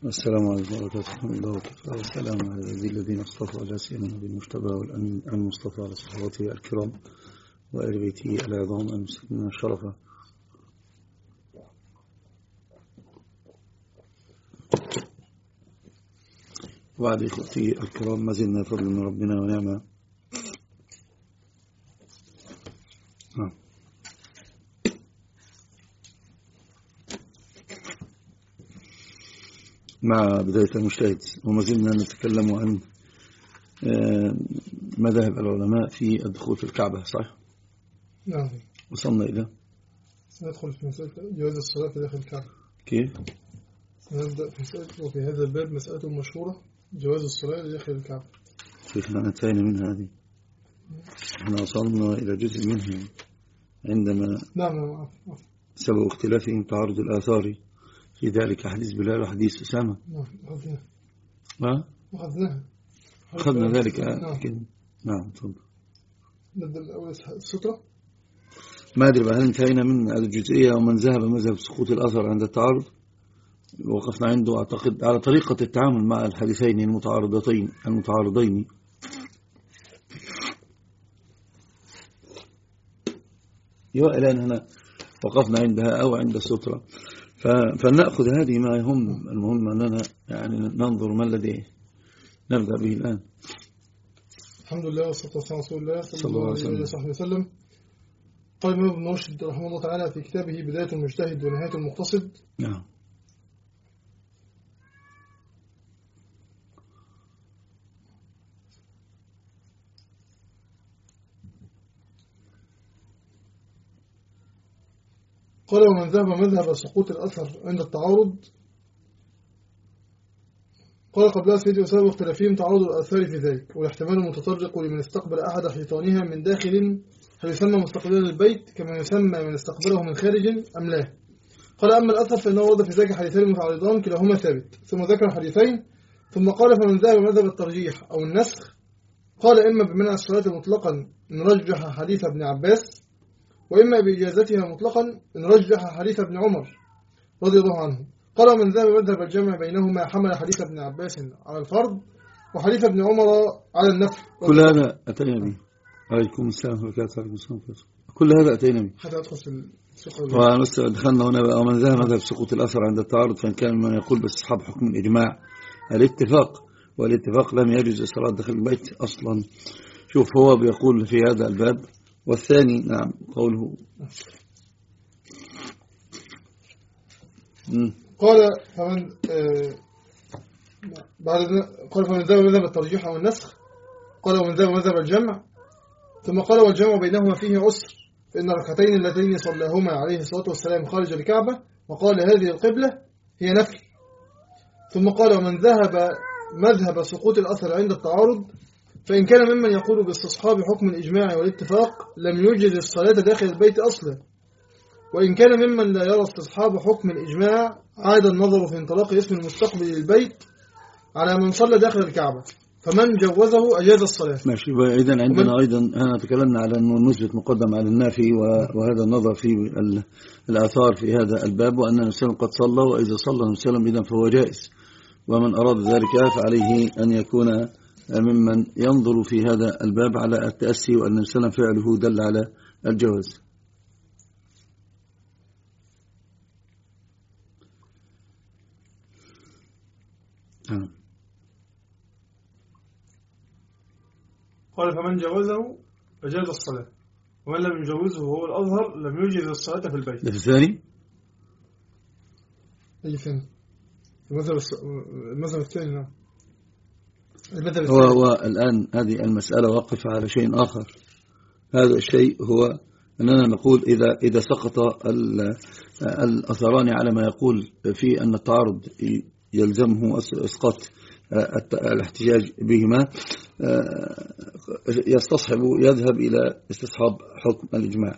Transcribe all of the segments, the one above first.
السلام عليكم ورحمة الله وبركاته. والسلام على الذين اصطفى على سيدنا المجتبى والأمين المصطفى على صحابته الكرام وآل بيته العظام المسلمين الشرفة. وبعد إخوتي الكرام، ما زلنا فضل من ربنا ونعمة مع بداية المجتهد، وما زلنا نتكلم عن مذاهب العلماء في الدخول في الكعبة، صحيح؟ نعم. وصلنا إلى سندخل في مسألة جواز الصلاة في داخل الكعبة. كيف؟ سنبدأ في مسألة، وفي هذا الباب مسألة مشهورة، جواز الصلاة داخل الكعبة. شيخنا انتهينا منها هذه، احنا وصلنا إلى جزء منها عندما نعم. سبب اختلافهم تعارض الآثار في ذلك حديث بلال وحديث أسامة. نعم، أخذنا ذلك. نعم تفضل. نبدأ الأول السطرة. ما أدري هل انتهينا من هذه الجزئية، ومن ذهب مذهب سقوط الأثر عند التعارض وقفنا عنده أعتقد على طريقة التعامل مع الحديثين المتعارضين. الآن هنا وقفنا عندها أو عند السطرة، فلنأخذ هذه ما يهم. المهم أننا يعني ننظر ما الذي نبدأ به الآن. الحمد لله والصلاة والسلام على رسول الله صلى الله عليه وسلم. قال الإمام ابن رشد رحمه الله تعالى في كتابه بداية المجتهد ونهاية المقتصد. نعم. قال ومن ذهب مذهب سقوط الأثر عند التعارض، قال قبلها سيدي وسبب اختلافهم تعارض الآثار في ذلك، والاحتمال المتطرق لمن استقبل أحد حيطانها من داخل هل يسمى مستقبلا للبيت كما يسمى من استقبله من خارج أم لا. قال أما الأثر فإنه ورد في ذلك حديثين متعارضان كلاهما ثابت، ثم ذكر الحديثين ثم قال فمن ذهب مذهب الترجيح أو النسخ قال إما بمنع الصلاة مطلقا نرجح حديث ابن عباس، وإما بإجازتها مطلقا نرجح حديث ابن عمر رضي الله عنه. قال من ذهب مذهب الجمع بينهما حمل حديث ابن عباس على الفرض وحديث ابن عمر على النفل. كل هذا أتينا به. عليكم السلام وبركاته. كل هذا أتينا به حتى أدخل في السقوط. دخلنا هنا بقى. ومن ذهب مذهب سقوط الأثر عند التعارض فإن كان من يقول باستصحاب حكم الإجماع الاتفاق، والاتفاق لم يجوز الصلاة داخل البيت أصلا. شوف هو بيقول في هذا الباب. والثاني نعم قوله قال فمن قال فمن ذهب مذهب الترجيح أو النسخ قال ومن ذهب مذهب الجمع، ثم قال والجمع بينهما فيه عسر، فإن الركعتين اللتين صلاهما عليه الصلاة والسلام خارج الكعبة وقال هذه القبلة هي نفل. ثم قال ومن ذهب مذهب سقوط الأثر عند التعارض فإن كان ممن يقول باستصحاب حكم الإجماع والاتفاق لم يوجد الصلاة داخل البيت أصلا، وإن كان ممن لا يرى استصحاب حكم الإجماع عاد النظر في انطلاق اسم المستقبل للبيت على من صلى داخل الكعبة، فمن جوزه أجاز الصلاة. ماشي. إذن عندنا أيضا هنا تكلمنا على أنه المثبت مقدم على النافي، وهذا النظر في الآثار في هذا الباب، وأن النبي صلى الله عليه وسلم قد صلى، وإذا صلى النبي صلى الله عليه وسلم إذن فهو جائز، ومن أراد ذلك فعليه أن يكون ممن ينظر في هذا الباب على التأسي، وأن النبي صلى الله عليه وسلم فعله دل على الجواز. قال فمن جوزه أجاز الصلاة، ومن لم يجوزه هو الأظهر لم يجز الصلاة في البيت. ده في الثاني؟ أي ثاني؟ المذهب الثاني. نعم. هو الآن هذه المسألة واقفة على شيء آخر. هذا الشيء هو أننا نقول إذا سقط الأثران على ما يقول في أن التعارض يلزمه إسقاط الاحتجاج بهما، يذهب إلى استصحاب حكم الإجماع.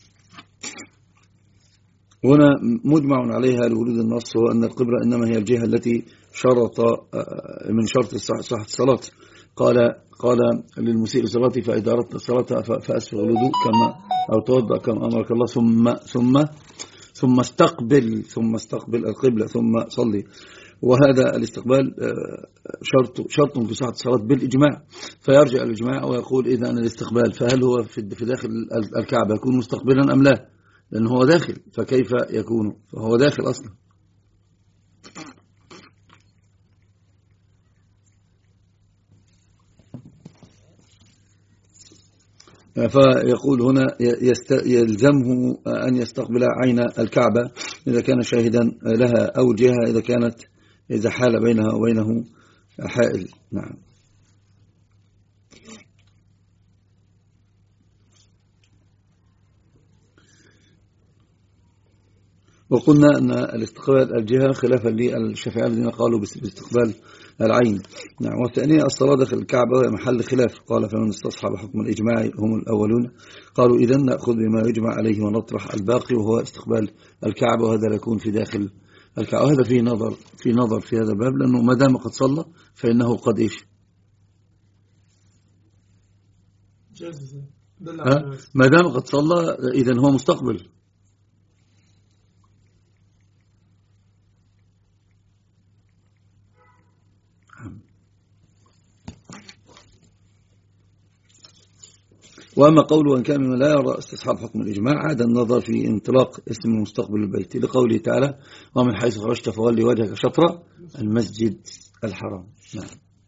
هنا مجمع عليها لورود النص، هو أن القبلة إنما هي الجهة التي شرط من شرط صحة الصلاة. قال للمسيء صلاتي فإذا أردت الصلاة فأسفغ الوضوء كما أو توضأ كما أمرك الله ثم استقبل القبلة ثم صلي. وهذا الاستقبال شرط في صحة الصلاة بالإجماع. فيرجع الإجماع ويقول إذا الاستقبال فهل هو في داخل الكعبة يكون مستقبلا أم لا؟ لأنه هو داخل، فكيف يكون؟ فهو داخل أصلا. فيقول هنا يلزمه أن يستقبل عين الكعبة إذا كان شاهدا لها، أو الجهة إذا حال بينها وبينه حائل. نعم. وقلنا أن الاستقبال الجهة خلافا للشافعية الذين قالوا باستقبال العين. نعم. والثانية الصلاة داخل الكعبة وهي محل خلاف، قال فمن استصحب حكم الإجماع هم الأولون. قالوا إذن نأخذ بما يجمع عليه ونطرح الباقي وهو استقبال الكعبة، وهذا لا يكون في داخل الكعبة. وهذا في نظر في هذا الباب، لأنه ما دام قد صلى فإنه قد إيش؟ ما دام قد صلى إذن هو مستقبل. وأما قوله أن كان لا يرى استصحاب حكم الإجماع عاد النظر في انطلاق اسم مستقبل البيت لقوله تعالى ومن حيث خرجت فولي وجهك شطر المسجد الحرام. نعم.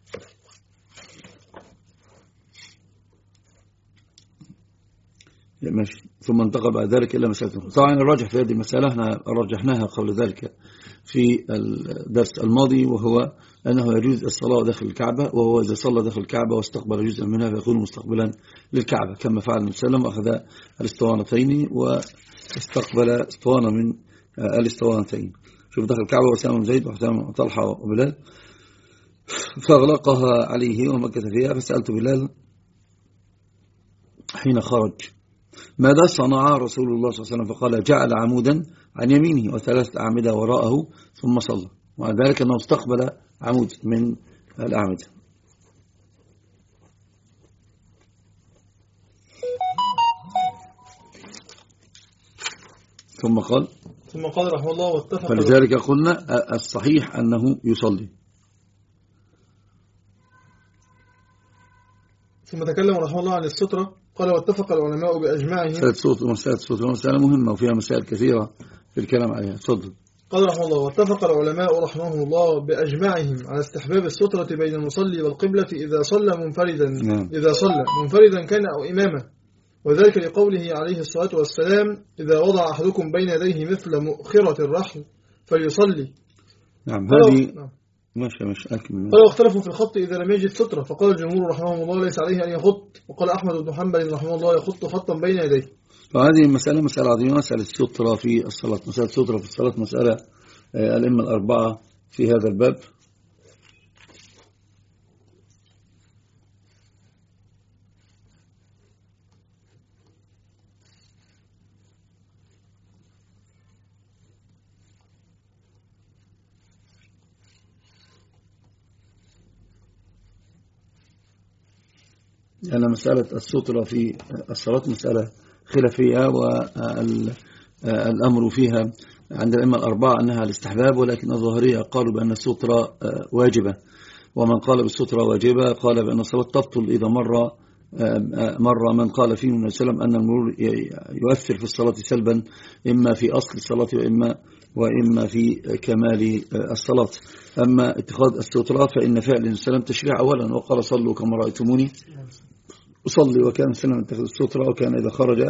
ماشي. ثم انتقل بعد ذلك إلى مسألة. طبعا الراجح في هذه المسألة احنا رجحناها قبل ذلك في الدرس الماضي، وهو أنه يجوز الصلاة داخل الكعبة، وهو إذا صلى داخل الكعبة واستقبل جزءا منها فيكون مستقبلا للكعبة كما فعل النبي صلى الله عليه وسلم، وأخذ الاسطوانتين واستقبل اسطوانة من الاسطوانتين. شوف داخل الكعبة وسام بن زيد وحسام وطلحة وبلال، فأغلقها عليه ومكث فيها. فسألت بلال حين خرج ماذا صنع رسول الله صلى الله عليه وسلم؟ فقال جعل عمودا عن يمينه وثلاث أعمدة وراءه ثم صلى، ومع ذلك أنه استقبل عمود من الأعمدة. ثم قال رحمه الله واتفق. فلذلك قلنا الصحيح أنه يصلي. ثم تكلم رحمه الله عن السترة، قال واتفق العلماء بأجمعهم. مسألة الصوت مسألة مهمة وفيها مسائل كثيرة في الكلام عليها. تفضل. قال رحمه الله واتفق العلماء رحمه الله بأجمعهم على استحباب السترة بين المصلي والقبلة إذا صلى منفردا. نعم. إذا صلى منفردا كان أو إمامه، وذلك لقوله عليه الصلاة والسلام إذا وضع أحدكم بين يديه مثل مؤخرة الرحل فليصلي. نعم. هذه ماشي أكمل. قالوا اختلفوا في الخط إذا لم يجد سترة، فقال الجمهور رحمه الله ليس عليه أن يخط، وقال أحمد بن حنبل رحمه الله يخط خطا بين يديه. فهذه مسألة عظيمة، مسألة السترة في الصلاة. مسألة السترة في الصلاة مسألة الأئمة الأربعة في هذا الباب. لأن مسألة السترة في الصلاة مسألة خلافية، والأمر فيها عند الأئمة الأربعة أنها الاستحباب، ولكن الظاهرية قالوا بأن السترة واجبة، ومن قال بالسترة واجبة قال بأن الصلاة تبطل إذا مر من قال فيه النبي صلى الله عليه وسلم أن المرور يؤثر في الصلاة سلبا، إما في أصل الصلاة وإما في كمال الصلاة. أما اتخاذ السترة فإن فعل النبي صلى الله عليه وسلم تشريع أولا، وقال صلوا كما رأيتموني أصلي، وكان سلم اتخذ السترة، وكان إذا خرج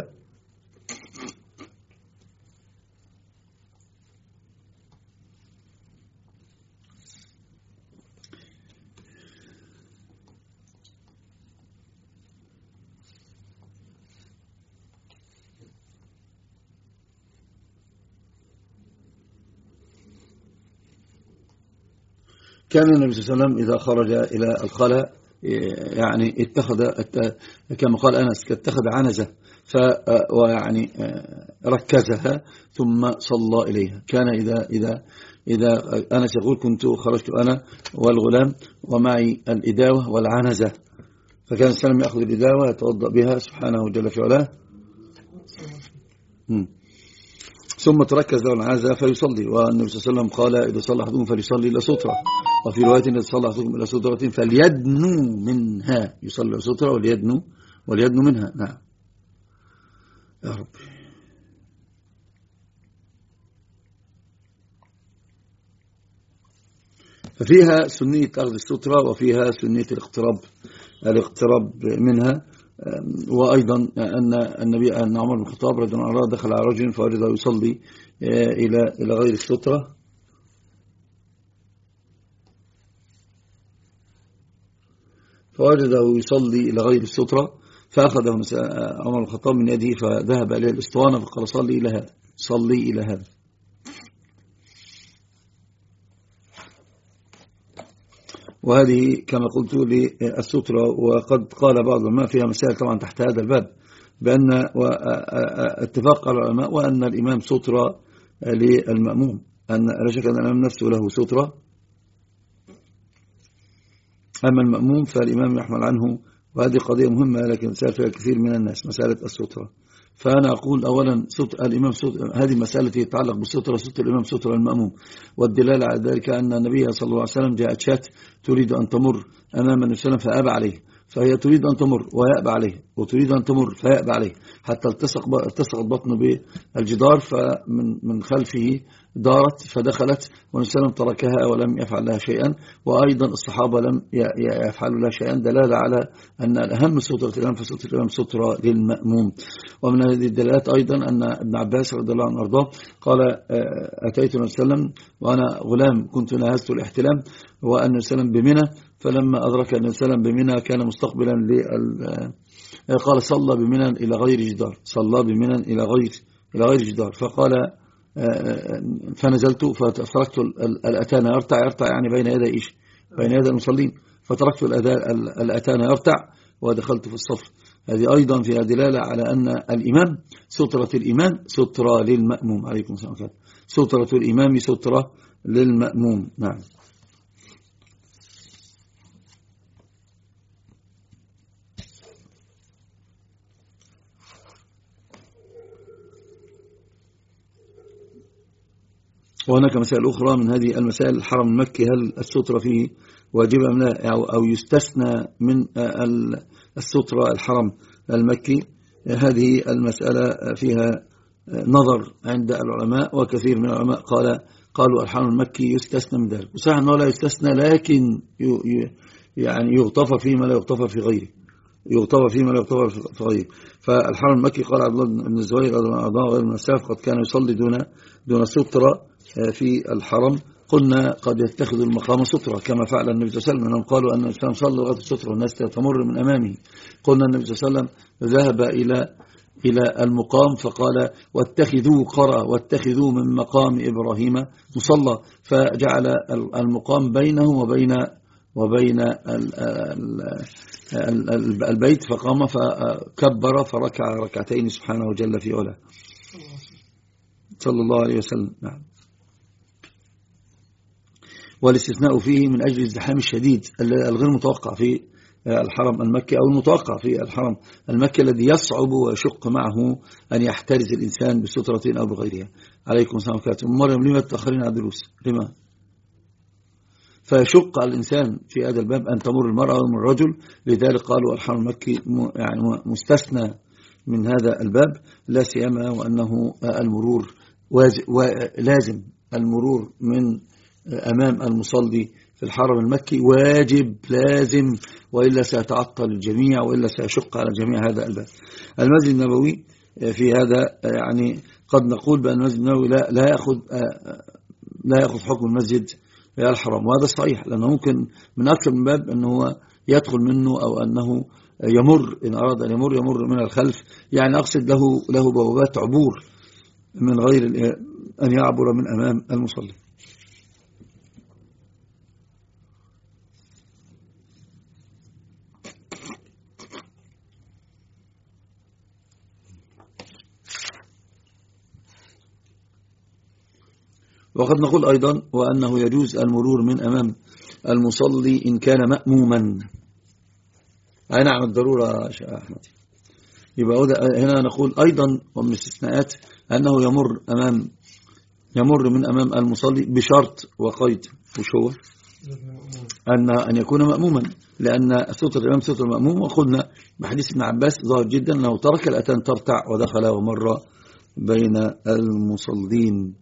كان النبي صلى الله عليه وسلم إذا خرج إلى الخلاء يعني اتخذ كما قال أنس اتخذ عنزة ويعني ركزها ثم صلى إليها. كان إذا أنس يقول كنت خرجت أنا والغلام ومعي الإداوة والعنزة، فكان السلام يأخذ الإداوة يتوضأ بها سبحانه جل في علاه ثم تركز له هذا فيصلي. والنبي صلى الله عليه وسلم قال إذا صلى أحدكم فليصلي إلى سترة، وفي رواية إذا صلى أحدكم إلى سترة فليدنو منها، يصلي إلى سترة وليدنو منها. نعم يا رب. ففيها سنية أخذ السترة وفيها سنية الاقتراب منها. وأيضا أن عمر بن الخطاب رضي الله عنه دخل على رجل فوجده يصلي إلى غير السترة، فأخذه عمر بن الخطاب من يده فذهب إليه الأسطوانة فقال صلي إلى هذا. وهذه كما قلت للسترة. وقد قال بعض العلماء فيها مسائل طبعا تحت هذا الباب، بأن اتفاق العلماء وأن الإمام سترة للمأموم، أن لا شك أن الإمام نفسه له سترة، أما المأموم فالإمام يحمل عنه. وهذه قضية مهمة لكن سأل فيها كثير من الناس، مسألة السترة. فأنا أقول أولا الإمام هذه مسألة تتعلق بالسترة، ستر الإمام سترة المأموم. والدلالة على ذلك أن النبي صلى الله عليه وسلم جاءت شاة تريد أن تمر أمام النبي صلى الله عليه وسلم فأبى عليه، فهي تريد أن تمر ويأبى عليه، وتريد أن تمر فيأبى عليه، حتى التصق البطن بالجدار، فمن خلفه دارت فدخلت، والنبي صلى الله عليه وسلم تركها ولم يفعل لها شيئا، وأيضا الصحابة لم يفعلوا لها شيئا، دلالة على أن الأهم سترة الإمام فسترة الإمام سترة للمأموم. ومن هذه الدلالات أيضا أن ابن عباس رضي الله عنه وارضاه قال أتيت النبي صلى الله عليه وسلم وأنا غلام كنت نهزت الاحتلام وأن النبي صلى الله عليه وسلم بمنى، فلما أدرك النبي صلى الله عليه وسلم بمنى كان مستقبلا قال صلى بمنى إلى غير جدار، صلى بمنى إلى غير جدار. فقال فنزلت فتركت الأتان يرتع يعني بين يدي بين يدي المصلين، فتركت الأتان يرتع ودخلت في الصف. هذه أيضا فيها دلالة على أن الإمام سترة الإمام سترة للمأموم. عليكم السلام. سترة الإمام سترة للمأموم. نعم. وهناك مسائل أخرى من هذه المسائل. الحرم المكي هل السترة فيه واجبة أم لا، أو يستثنى من السترة الحرم المكي؟ هذه المسألة فيها نظر عند العلماء، وكثير من العلماء قالوا الحرم المكي يستثنى من ذلك، وصحيح أنه لا يستثنى، لكن يعني يغتفر فيما لا يغتفر في غيره، فالحرم المكي قال عبد الله بن الزبير رضي الله عنه وغيره من السلف قد كان يصلي دون سترة في الحرم. قلنا قد يتخذ المقام سترة كما فعل النبي صلى الله عليه وسلم، أنهم قالوا أن النبي صلى الله عليه وسلم صلى لغاية السترة والناس تمر من أمامه. قلنا النبي صلى الله عليه وسلم ذهب إلى المقام فقال واتخذوا من مقام إبراهيم مصلى، فجعل المقام بينه وبين البيت، فقام فكبر فركع ركعتين سبحانه جل في علاه صلى الله عليه وسلم. نعم. والاستثناء فيه من أجل الازدحام الشديد الغير متوقع في الحرم المكي، أو المتوقع في الحرم المكي الذي يصعب ويشق معه أن يحترز الإنسان بسترة أو بغيرها. عليكم السلام عليكم. مريم لما تتأخرين عن الدروس؟ لما؟ فيشق على الإنسان في هذا الباب أن تمر المرأة ومن الرجل، لذلك قالوا الحرم المكي يعني مستثنى من هذا الباب، لا سيما وأنه المرور ولازم المرور من أمام المصلي في الحرم المكي واجب لازم، وإلا سيتعطل الجميع وإلا سيشق على الجميع هذا الباب. المسجد النبوي في هذا يعني قد نقول بأن المسجد النبوي لا يأخذ حكم المسجد الحرام، وهذا صحيح، لأنه ممكن من أكثر من باب أنه يدخل منه أو أنه يمر، إن أراد أن يمر من الخلف، يعني أقصد له بوابات عبور من غير أن يعبر من أمام المصلي. وقد نقول أيضا وأنه يجوز المرور من أمام المصلي إن كان مأموما. أي نعم، الضرورة يا شيخ أحمد، يبقى هنا نقول أيضا ومن الاستثناءات أنه يمر من أمام المصلي بشرط وقيد. وش هو؟ أن يكون مأموما، لأن ستر الإمام ستر المأموم، وقلنا بحديث ابن عباس ظاهر جدا أنه ترك الأتان ترتع ودخل ومر بين المصلين.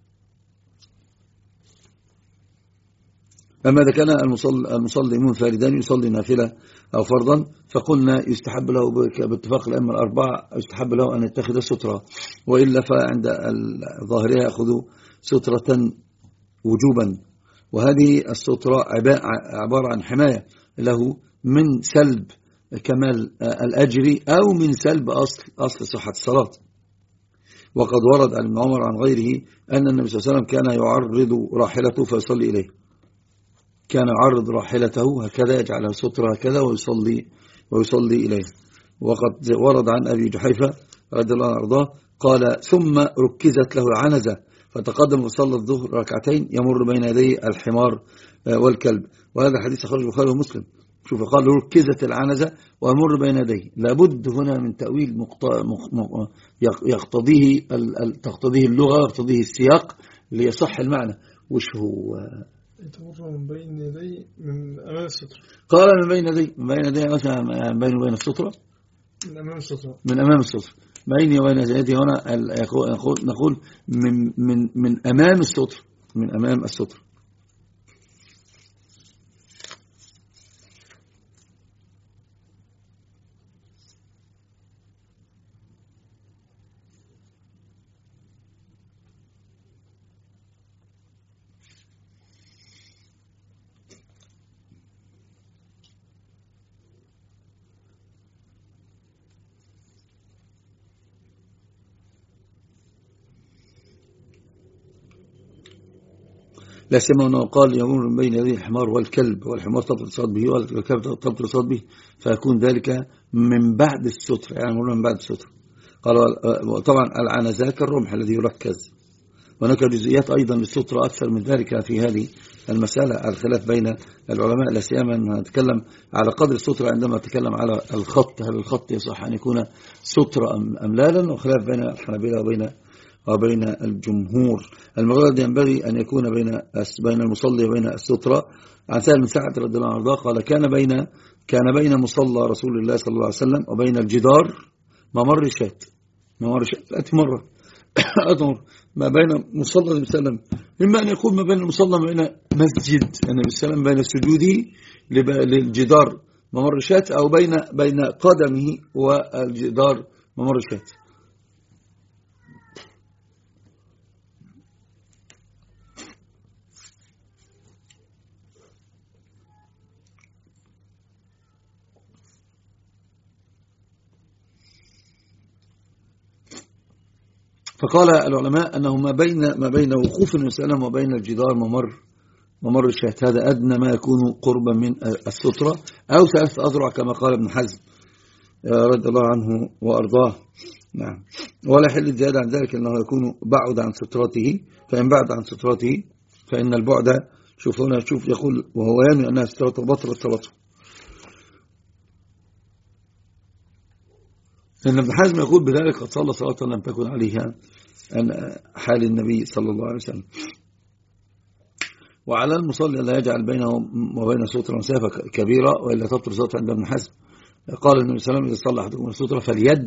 أما إذا كان المصلي منفردان يصلي نافلة أو فرضا فقلنا يستحب له باتفاق الأئمة الأربعة يستحب له أن يتخذ سترة، وإلا فعند ظاهرها يأخذ سترة وجوبا. وهذه السترة عبارة عن حماية له من سلب كمال الأجر أو من سلب أصل صحة الصلاة. وقد ورد عن ابن عمر عن غيره أن النبي صلى الله عليه وسلم كان يعرض راحلته فيصلي إليه، كان يعرض راحلته هكذا يجعلها سترة هكذا ويصلي إليه. وقد ورد عن أبي جحيفة رضي الله عنه وارضاه قال ثم ركزت له العنزة فتقدم وصلى الظهر ركعتين يمر بين يدي الحمار والكلب. وهذا حديث أخرجه البخاري ومسلم. شوف قال ركزت العنزة ويمر بين يديه، لابد هنا من تأويل تقتضيه اللغة ويقتضيه السياق ليصح المعنى. وش هو؟ تمر من بين يدي من أمام السترة. قال من بين يدي مثلا بين السترة، من أمام السترة بيني وبين يدي. هنا نقول من أمام السترة، من أمام السترة. لا سيما أنه قال يمر من بين يدي الحمار والكلب، والحمار تبتصاد به والكلب تبتصاد به، فيكون ذلك من بعد الستر، يعني يمر من بعد الستر. قال طبعا العنزة كالرمح الذي يركز. وهناك جزئيات أيضا للستر أكثر من ذلك في هذه المسألة، الخلاف بين العلماء، لا سيما نتكلم على قدر الستر عندما نتكلم على الخط، هل الخط يصح أن يكون ستر أم لا، وخلاف بين الحنابلة وبين الجمهور. المراد ينبغي أن يكون بين المصلي وبين السترة. عن سهل بن سعد رضي الله عنه قال كان بين مصلى رسول الله صلى الله عليه وسلم وبين الجدار ممر شاة أتي مرة أمر ما بين مصلى النبي صلى الله عليه وسلم، إما أن يكون ما بين المصلى وبين مسجد النبي صلى الله عليه وسلم بين سجوده للجدار ممر شاة، أو بين قدمه والجدار ممر شاة. فقال العلماء أنه ما بين وقوف النبي صلى الله عليه وسلم وبين الجدار ممر الشاة، هذا أدنى ما يكون قربا من السترة، أو 3 أذرع كما قال ابن حزم رضي الله عنه وأرضاه. نعم. ولا يحل الزيادة عن ذلك أنه يكون بعد عن سترته، فإن بعد عن سترته فإن البعد شوف يقول وهو ينوي أنها سترته بطلت صلاته. إن ابن حزم يقول بذلك قد صلى صلاة لم تكن عليها حال النبي صلى الله عليه وسلم. وعلى المصلي لا يجعل بينه وبين سترة مسافة كبيرة وإلا تبطل صلاة عند ابن حزم. قال النبي صلى الله عليه وسلم إذا صلى أحدكم السترة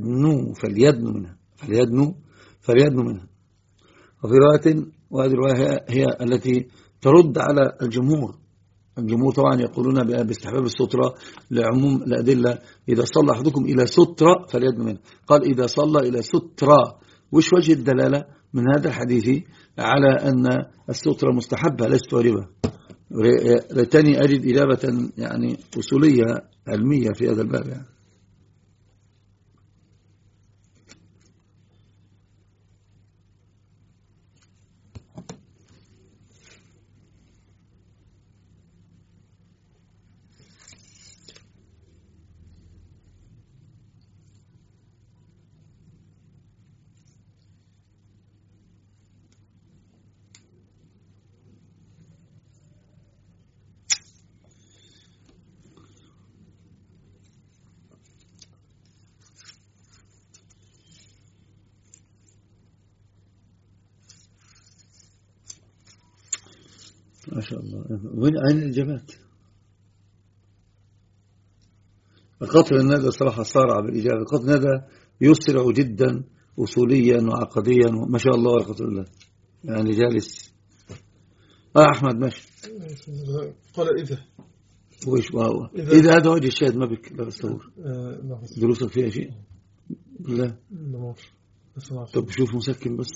فليدنو منها. وفي رواية، وهذه الرواية هي التي ترد على الجمهور طبعا يقولون باستحباب السترة لعموم الأدلة. إذا صلى أحدكم إلى سترة فليدنو منها، قال إذا صلى إلى سترة. وش وجه الدلالة من هذا الحديث على أن السترة مستحبة ليست واجبة؟ ليتني أجد إجابة يعني أصولية علمية في هذا الباب يعني. ما شاء الله. وين أين الإجابات؟ قطر الندى صراحة صارع بالإجابة. قطر الندى يسرع جدا أصوليا وعقديا ما شاء الله ولا قطر الله، يعني جالس. أحمد ماشي. قال إذا وإيش هو إذا هذا وجه الشاهد ما بك لا أستور دروسك فيها شيء لا. طب شوف مسكن بس.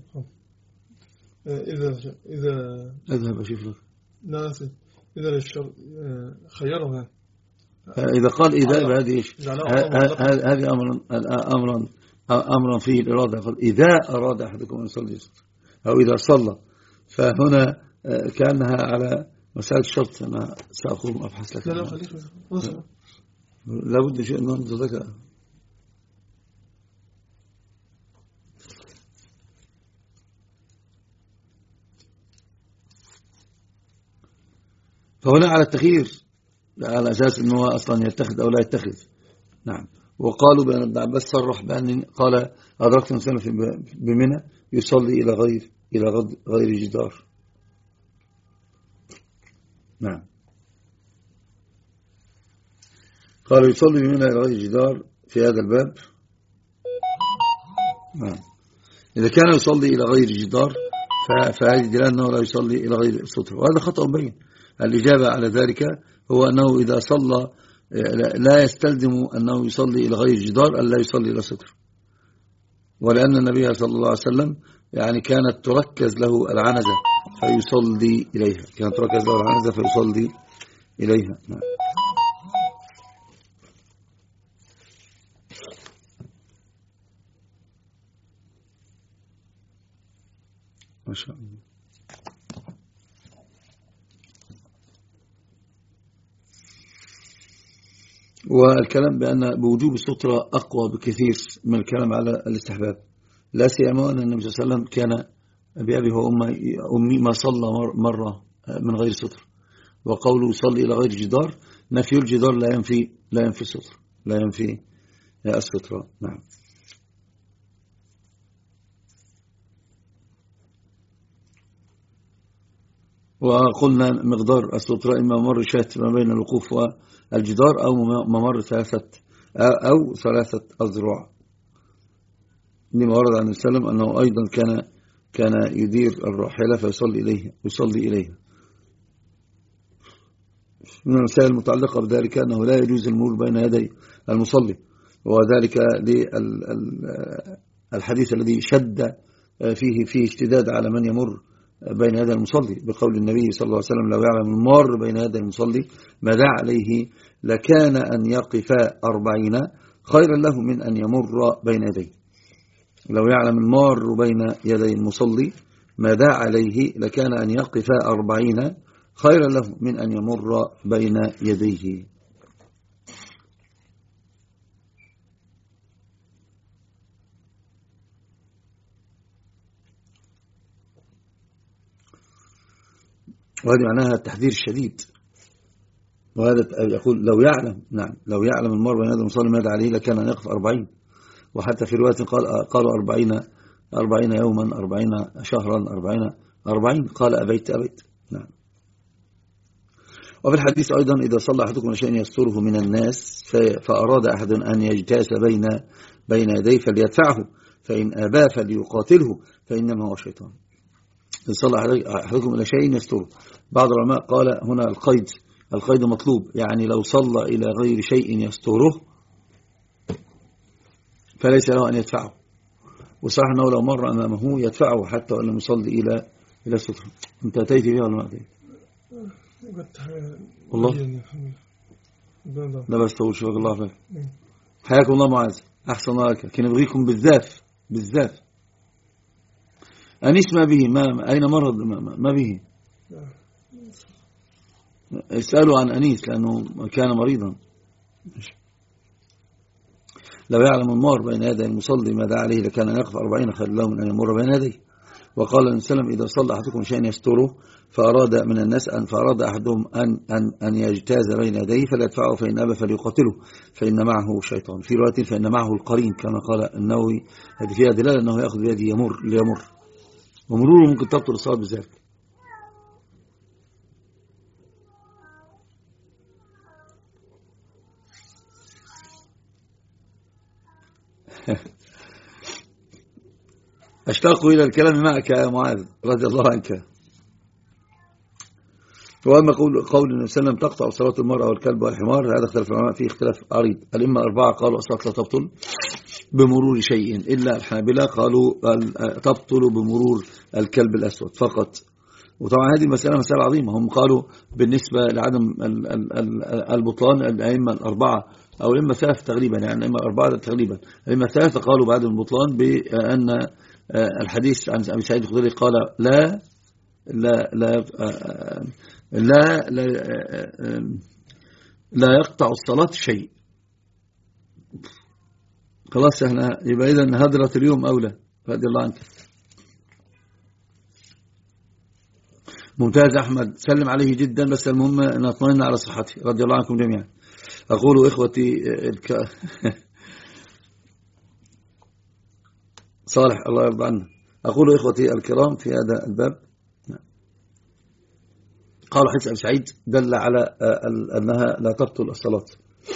إذا أذهب أشوف لك. لا إذا للشر خيره. إذا قال إذا هذه إيش؟ هذه أمرا فيه الإرادة. قال إذا أراد أحدكم أن يصلي أو إذا صلى، فهنا كأنها على مسألة الشرط. أنا سأقوم أبحث لك. لا خليك لابد شيء أنه نتذكر. فهنا على التخيير على أساس أنه أصلا يتخذ أو لا يتخذ. نعم. وقالوا بأن ابن عباس صرح بأن قال أدركت إنسان بمنى يصلي إلى غير جدار. نعم. قالوا يصلي بمنى إلى غير جدار في هذا الباب. نعم. إذا كان يصلي إلى غير جدار فهذه دلالة أنه لا يصلي إلى غير ستر، وهذا خطأ بين. الإجابة على ذلك هو أنه إذا صلى لا يستلزم أنه يصلي إلى غير جدار أن لا يصلي إلى ستر، ولأن النبي صلى الله عليه وسلم يعني كانت تركز له العنزة فيصلي إليها، كانت تركز له العنزة فيصلي إليها. نعم. ما شاء الله. والكلام بوجوب السترة أقوى بكثير من الكلام على الاستحباب، لا سيما أن النبي صلى الله عليه وسلم كان بأبي وأمي ما صلى مرة من غير ستر. وقوله صلي إلى غير جدار، نفي الجدار لا ينفي الستر، لا ينفي السترة. نعم. وقلنا مقدار السترة إما ممر شاة ما بين الوقوف والجدار أو ممر ثلاثة أذرع. لما ورد عن السلام أنه أيضا كان يدير الراحلة فيصلي إليها. من المسائل المتعلقة بذلك أنه لا يجوز المرور بين يدي المصلي، وذلك للحديث الذي شد فيه اشتداد على من يمر بين يدي المصلي، بقول النبي صلى الله عليه وسلم لو يعلم المار بين يدي المصلي ما دعا عليه لكان أن يقف 40 خيرا له من أن يمر بين يديه. لو يعلم المار بين يدي المصلي ما دعا عليه لكان أن يقف 40 خيرا له من أن يمر بين يديه. وهذا معناها التحذير الشديد. وهذا يقول لو يعلم، نعم، لو يعلم المرء بين يدي المصلي ماذا عليه لكان أن يقف 40. وحتى في رواية قالوا 40 يوما 40 شهرا 40 قال أبيت. نعم. وفي الحديث أيضا إذا صلى أحدكم شيء يستره من الناس فأراد أحد أن يجتاز بين يديه فليدفعه، فإن أبى فليقاتله فإنما هو شيطان. إذا صلى أحدكم إلى شيء يستره. بعض العلماء قال هنا القيد مطلوب، يعني لو صلى إلى غير شيء يستره فليس له أن يدفعه، وصح أنه لو مر أمامه يدفعه حتى وإن لم يصلي إلى ستره. أنت أتيت بها ولا ما أتيت؟ والله لا بس تقول شوك الله فيك. حياكم الله معاذ، أحسن الله لك. كنا نبغيكم بالذات أنيس ما به، أين مرض ما به. اسألوا عن أنيس لأنه كان مريضا. لو يعلم المار بين يدي المصلي ماذا عليه لكان أن يقف 40 خير له من أن يمر بين يديه. وقال النبي صلى الله عليه وسلم إذا صلى أحدكم شيئا يستره فأراد أحدهم أن يجتاز بين يديه فليدفعه، فإن أبى فليقاتله فإن معه شيطان. في رواية فإن معه القرين كما قال النووي. هذه فيها دلالة أنه يأخذ بيده ليمر، ومروره ممكن تبطل الصلاة بذلك. أشتاق إلى الكلام معك يا معاذ رضي الله عنك. وأما قول النبي صلى الله عليه وسلم تقطع صلاة المرأة والكلب والحمار، هذا اختلف العلماء فيه اختلاف عريض. الأئمة الأربعة قالوا الصلاة لا تبطل بمرور شيء، إلا الحنابلة قالوا تبطل بمرور الكلب الأسود فقط. وطبعا هذه المسألة مسألة عظيمة. هم قالوا بالنسبة لعدم البطلان الأئمة الأربعة أو الأئمة الثلاثة تقريبا، يعني الأئمة الأربعة تقريبا، الأئمة الثلاثة قالوا بعدم البطلان بأن الحديث عن أبي سعيد الخدري قال لا لا لا لا لا, لا يقطع الصلاة شيء. خلاص احنا يبقى إذن هدرة اليوم أولى رضي الله عنك. ممتاز أحمد، سلم عليه جدا، بس المهم أن أطمئن على صحته رضي الله عنكم جميعا. أقول إخوتي صالح الله يرضى عنه، أقول إخوتي الكرام في هذا الباب قالوا حديث أبي سعيد دل على أنها لا تبطل الصلاة.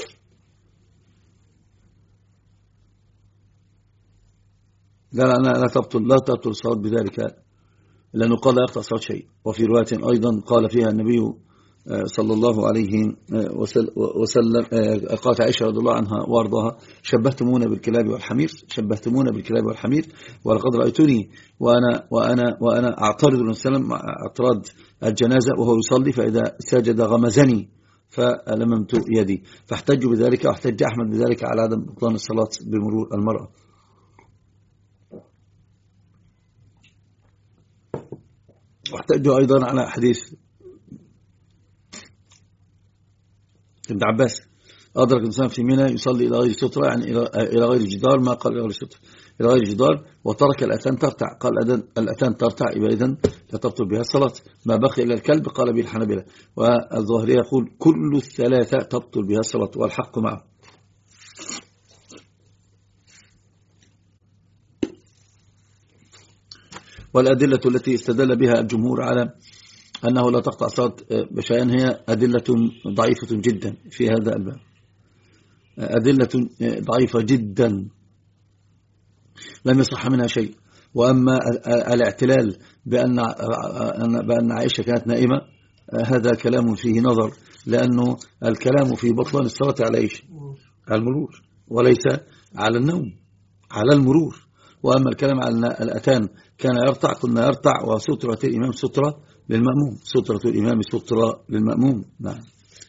لا أنها لا تبطل الصلاة بذلك، لأنه قال لا يقطع الصلاة شيء. وفي رواية أيضا قال فيها النبي صلى الله عليه وسلم، قالت عائشة رضي الله عنها وارضاها شبهتمونا بالكلاب والحمير ولقد رأيتني وأنا أعترض النبي صلى الله عليه وسلم اعتراض الجنازة وهو يصلي، فإذا سجد غمزني فلممت يدي. فاحتجوا بذلك، واحتج أحمد بذلك على عدم بطلان الصلاة بمرور المرأة. واحتجوا أيضا على حديث ابن عباس أدرك الإنسان في منى يصلي إلى غير سترة، يعني إلى غير جدار، ما قال إلى غير سترة، إلى غير جدار، وترك الأتان ترتع، قال الأتان ترتع يبقى إذن لا تبطل بها الصلاة. ما بقي إلى الكلب قال به الحنابلة، والظاهرية يقول كل الثلاثة تبطل بها الصلاة، والحق معه. والأدلة التي استدل بها الجمهور على أنه لا تقطع صلاة بشيئا هي أدلة ضعيفة جدا في هذا الباب، أدلة ضعيفة جدا لم يصح منها شيء. وأما الاعتلال بأن عائشة كانت نائمة، هذا كلام فيه نظر، لأنه الكلام في بطلان الصلاة على إيش؟ على المرور، وليس على النوم، على المرور. وأما الكلام على الأتان كان يرتع، كنا يرتع، وسترة الإمام سترة للمأموم، سترة الإمام سترة للمأموم. نعم.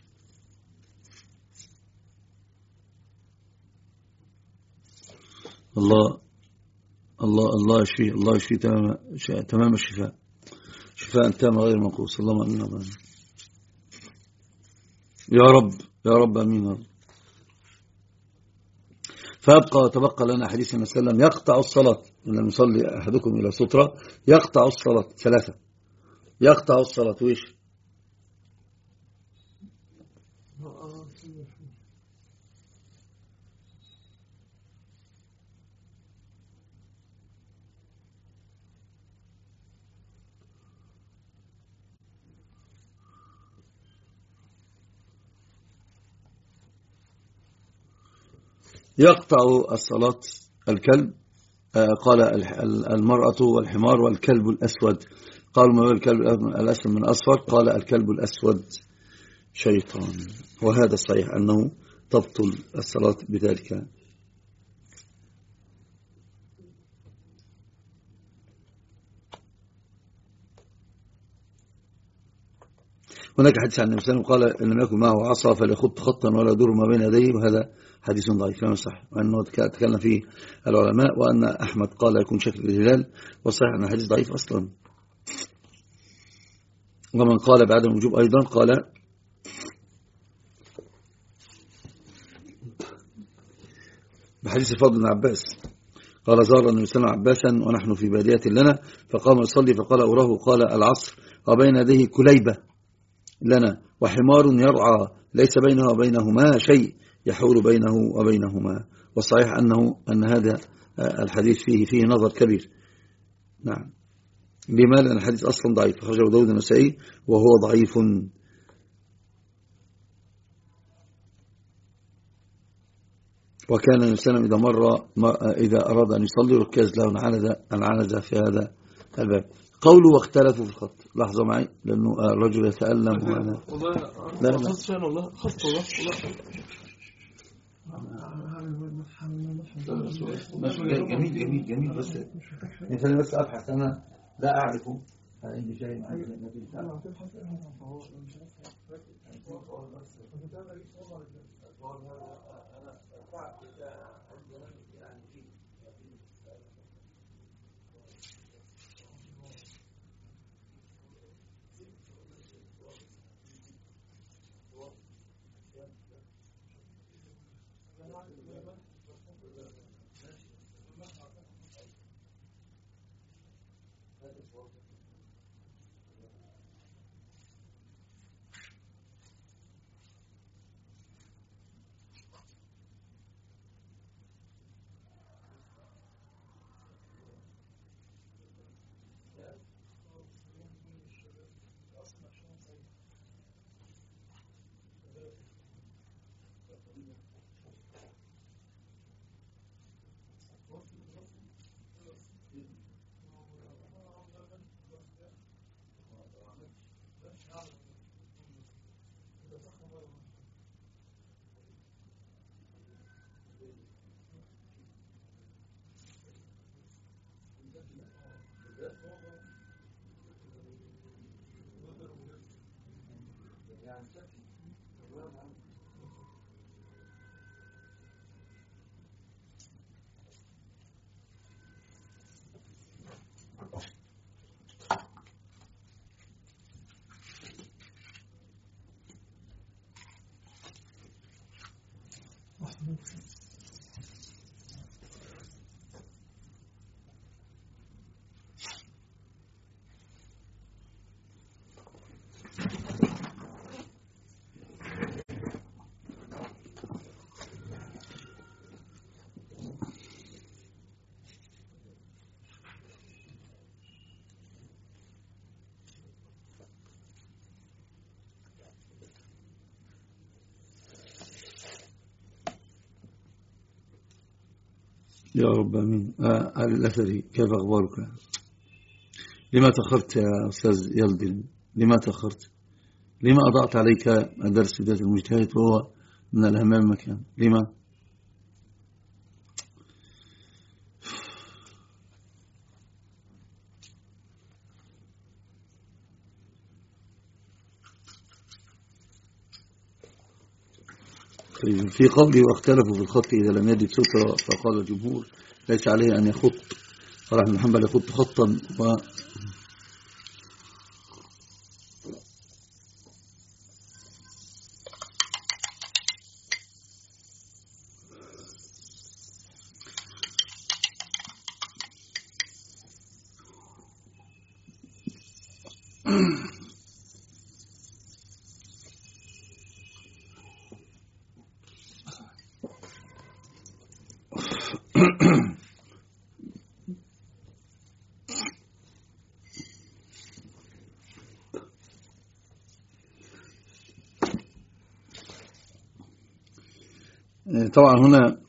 الله يشفي، الله يشفي تمام الشفاء، شفاء تام غير منقوص. اللهم امين يا رب يا رب، امين يا رب. تبقى لنا حديث النبي صلى الله عليه وسلم يقطع الصلاة، إن لم يصلي أحدكم إلى سترة يقطع الصلاة، ثلاثة يقطع الصلاة. وإيش؟ يقطع الصلاة الكلب، قال المرأة والحمار والكلب الأسود. قالوا ما هو الكلب الأسود من أصفر؟ قال الكلب الأسود شيطان. وهذا الصحيح أنه تبطل الصلاة بذلك. هناك حديث عن النبي صلى الله عليه وسلم قال إن لم يكن معه عصا فليخط خطا ولا يدور ما بين يديه، وهذا حديث ضعيف لا يصح، وأنه تكلم فيه العلماء، وأن أحمد قال يكون شكل الهلال، والصحيح أنه حديث ضعيف أصلا. ومن قال بعدم الوجوب أيضا قال بحديث الفضل بن عباس قال زار النبي صلى الله عليه وسلم عباسا ونحن في بادية لنا، فقام يصلي فقال أراه، قال العصر، وبين يديه كليبة لنا وحمار يرعى ليس بينه وبينهما شيء يحول بينه وبينهما. والصحيح أن هذا الحديث فيه نظر كبير. نعم. لما؟ لأن الحديث أصلا ضعيف، أخرجه داود النسائي وهو ضعيف. وكان النبي صلى الله عليه وسلم إذا أراد أن يصلي ركز له العنزة في هذا الباب. قولوا واختلفوا في الخط. لحظة معي لأنه الرجل يتألم وأنا لا خص والله خص والله جميل جميل جميل. بس مثلا بس أبحث أنا لا أعرف عندي شيء يا رب امين. الأثري كيف اخبارك؟ لما تأخرت يا استاذ يلدن؟ لما تأخرت؟ لما اضعت عليك درس بداية المجتهد وهو من الأهم مكان؟ لما؟ في قوله واختلفوا في الخط إذا لم يجد سترة، فقال الجمهور ليس عليه أن يخط، قال ابن حنبل يخط خطا طبعا هنا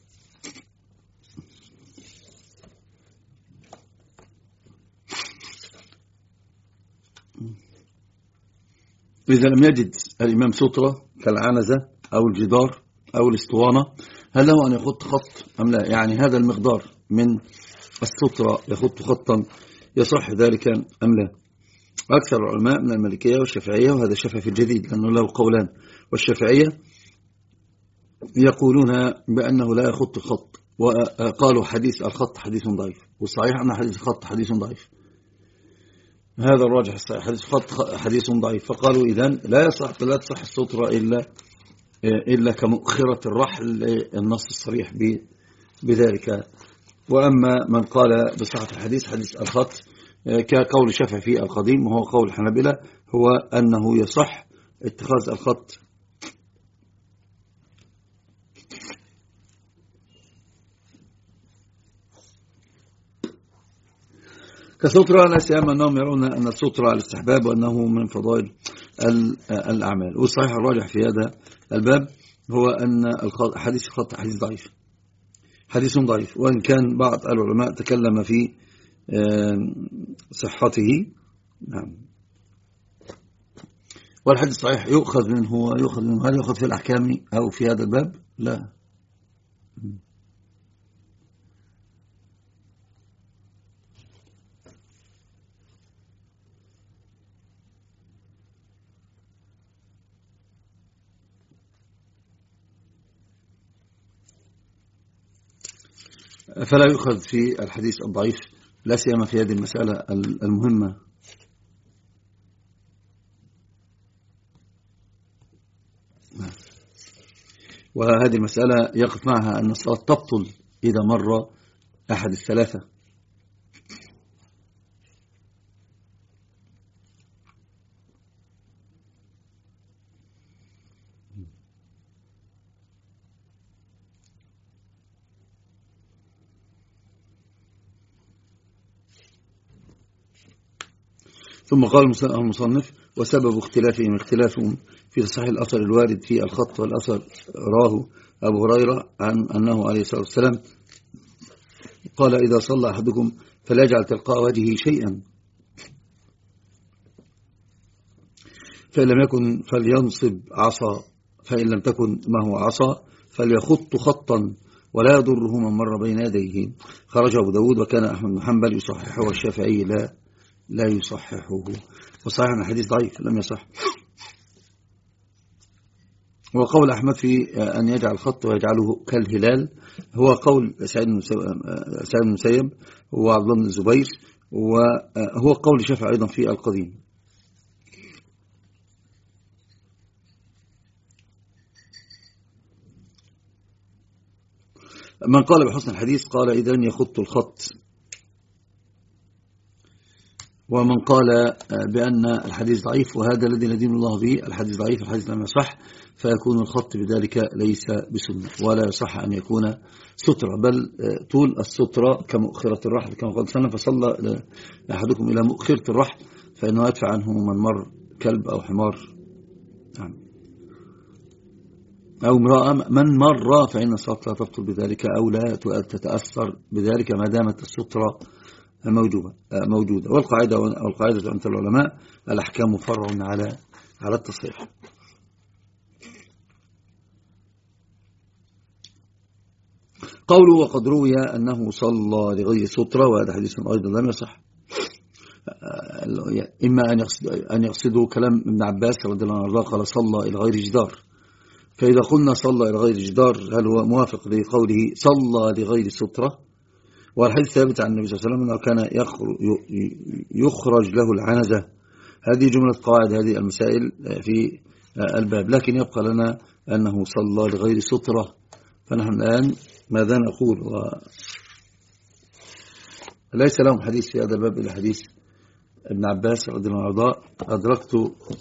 إذا لم يجد الإمام سترة كالعنزة أو الجدار أو الاسطوانة، هل له أن يخط خط أم لا؟ يعني هذا المقدار من السترة يخط خطا يصح ذلك أم لا؟ أكثر العلماء من المالكية والشافعية، وهذا الشافعي في الجديد لأنه له قولان، والشافعية يقولون بأنه لا يخط الخط، وقالوا حديث الخط حديث ضعيف، والصحيح أن حديث الخط حديث ضعيف، هذا الراجح الصحيح، حديث الخط حديث ضعيف. فقالوا إذن لا تصح السترة إلا كمؤخرة الرحل، النص الصريح بذلك. وأما من قال بصحة الحديث حديث الخط كقول الشافعي في القديم وهو قول الحنابلة، هو أنه يصح اتخاذ الخط كسترة، لا سيما أنهم يرون أن السترة على الاستحباب وأنه من فضائل الأعمال. والصحيح الراجح في هذا الباب هو أن حديث الخط حديث ضعيف، حديث ضعيف، وإن كان بعض العلماء تكلم في صحته. نعم. والحديث صحيح يؤخذ منه، هل يؤخذ في الأحكام أو في هذا الباب؟ لا. فلا يؤخذ في الحديث الضعيف، لا سيما في هذه المسألة المهمة. وهذه المسألة يقف معها أن الصلاة تبطل إذا مر أحد الثلاثة. ثم قال المصنف: وسبب اختلافهم في صحيح الأثر الوارد في الخط والأثر راه أبو هريرة عن أنه عليه الصلاة والسلام قال: إذا صلى أحدكم فليجعل تلقاء وجهه شيئا، فإن لم يكن فلينصب عصا، فإن لم تكن ما هو عصا فليخط خطا ولا يضره من مر بين يديه. خرجه أبو داود، وكان أحمد بن حنبل يصححه، والشافعي لا يصححه. وصحيح أن الحديث ضعيف لم يصح. وقول أحمد في أن يجعل الخط ويجعله كالهلال هو قول سعيد بن المسيب وعبد الله بن الزبير، وهو قول الشافعي أيضا في القديم. من قال بحسن الحديث قال إذن يخط الخط، ومن قال بأن الحديث ضعيف وهذا الذي ندين الله به، الحديث ضعيف، الحديث لم يصح، فيكون الخط بذلك ليس بسنة، ولا يصح أن يكون سترة، بل طول السترة كمؤخرة الرحل، كما قال صلى فصلى أحدكم إلى مؤخرة الرحل فإنه يدفع عنه من مر كلب أو حمار أو امرأة، من مر فإن الصلاة لا تبطل بذلك أو لا تتأثر بذلك ما دامت السترة موجودة. والقاعدة عند العلماء: الأحكام فرع على التصحيح. قوله: وقد روي أنه صلى لغير سترة، وهذا حديث أيضا لم يصح. إما أن يقصدوا كلام ابن عباس رضي الله عنه قال: صلى إلى غير جدار. فإذا قلنا صلى إلى غير جدار، هل هو موافق لقوله صلى لغير سترة؟ والحديث ثابت عن النبي صلى الله عليه وسلم أنه كان يخرج له العنزة. هذه جملة قواعد هذه المسائل في الباب، لكن يبقى لنا أنه صلى لغير سترة. فنحن الآن ماذا نقول؟ ليس لهم حديث في هذا الباب إلا حديث ابن عباس رضي الله عنه. أدركت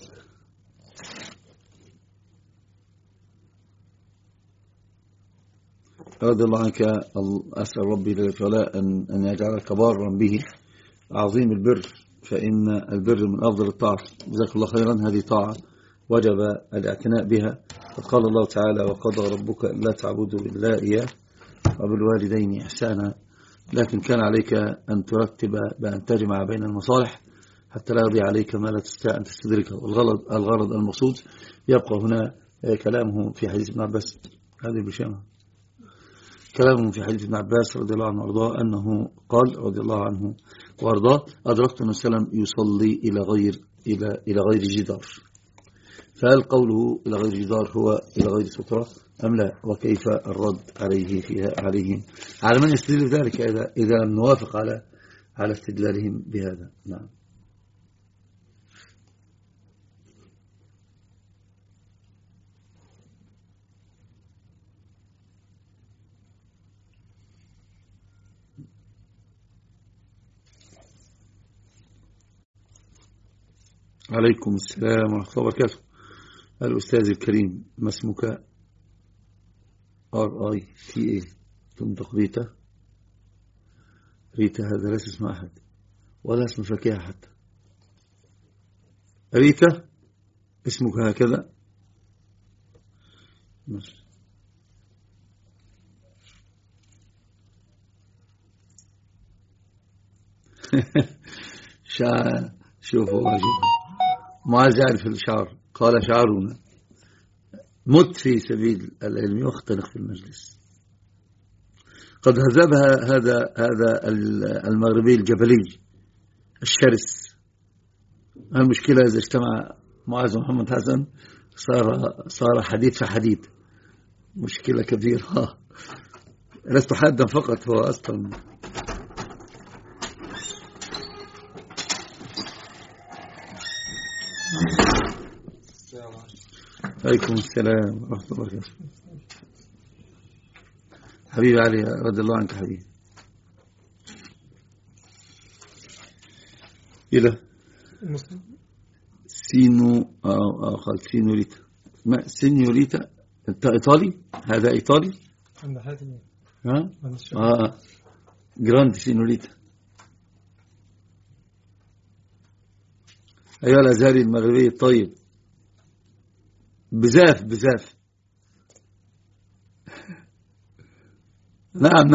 رضي الله عنك، أسأل ربي جل وعلا أن يجعلك بارا به عظيم البر، فإن البر من أفضل الطاعة. جزاك الله خيرا. هذه طاعة وجب الاعتناء بها. فقال الله تعالى: وقضى ربك ألا تعبدوا إلا إياه وبالوالدين إحسانا. لكن كان عليك أن ترتب بأن تجمع بين المصالح حتى لا يضيع عليك ما لا تستطيع أن تستدركه. الغرض المقصود يبقى هنا كلامه في حديث ابن عباس، هذه بشامة كلامه في حديث ابن عباس رضي الله عنه وارضاه أنه قال رضي الله عنه وارضاه: أدركت أن السلام يصلي إلى غير جدار. فهل قوله إلى غير جدار هو إلى غير سترة أم لا؟ وكيف الرد عليهم على من يستدل ذلك إذا لم نوافق على استدلالهم بهذا؟ نعم. عليكم السلام ورحمة الله وبركاته. الأستاذ الكريم، ما اسمك؟ RITA تنطق ريتا؟ هذا ليس اسم أحد ولا اسم فاكهة حتى. ريتا اسمك هكذا؟ شوفوا معاذ يعرف الشعر، قال شعرنا مت في سبيل العلم واختنق في المجلس. قد هذبها هذا المغربي الجبلي الشرس. المشكلة إذا اجتمع معاذ ومحمد حسن صار حديد في حديد، مشكلة كبيرة. لست حادا فقط، هو أصلا عليكم السلام ورحمة الله وبركاته. حبيبي علي رضي الله عنك حبيبي. إلى سينو قال سينوريتا، ما سينيوريتا أنت إيطالي؟ هذا إيطالي؟ عند حاتم. جراند سينوريتا. أيها الأزهري المغربي الطيب، بزاف نعم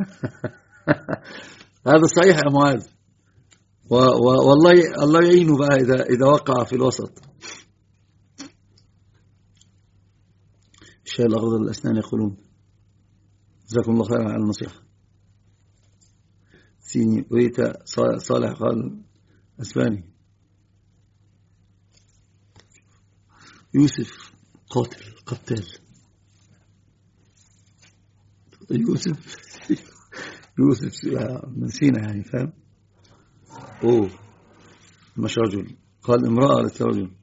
هذا صحيح يا معاذ، والله الله يعينه بقى إذا وقع في الوسط. الشيء الأخضر الأسنان يقولون جزاكم الله خيرا على النصيحة. سيني وريتا صالح قال أسباني. يوسف قتال يوسف من سينا يعني، فاهم؟ مش رجل، قال امرأة للرجل.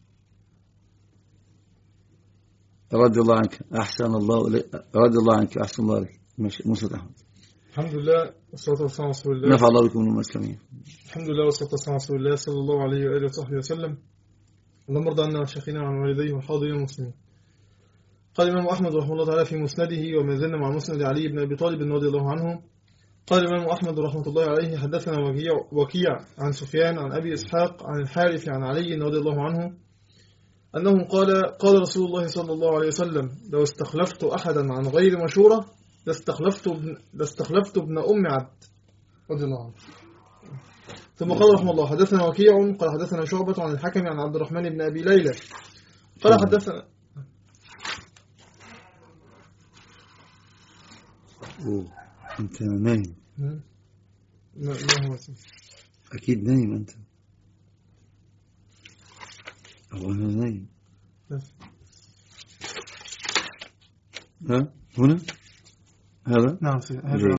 رضي الله عنك أحسن الله رضي الله عنك أحسن الله عليك. موسى أحمد. الحمد لله والصلاة والسلام على رسول الله. نفع الله بكم المسلمين. الحمد لله والصلاة والسلام على رسول الله صلى الله عليه وآله وصحبه وسلم. اللهم ارضى عنا وشيخنا وعن والديه والحاضرين المسلمين. قال الإمام أحمد رحمه الله تعالى في مسنده، وما زلنا مع مسند علي بن أبي طالب رضي الله عنه. قال الإمام أحمد رحمه الله عليه حدثنا وكيع عن سفيان عن أبي إسحاق عن الحارث عن علي رضي الله عنه أنه قال رسول الله صلى الله عليه وسلم: لو استخلفت أحدا عن غير مشورة لاستخلفت ابن أم عبد رضي الله عنه. ثم قال رحمه الله حدثنا وكيع قال حدثنا شعبة عن الحكم عن عبد الرحمن بن أبي ليلى قال حدثنا أنت نايم؟ ما هو أكيد نايم أنت. أنا نايم. ها هنا هذا؟ نعم.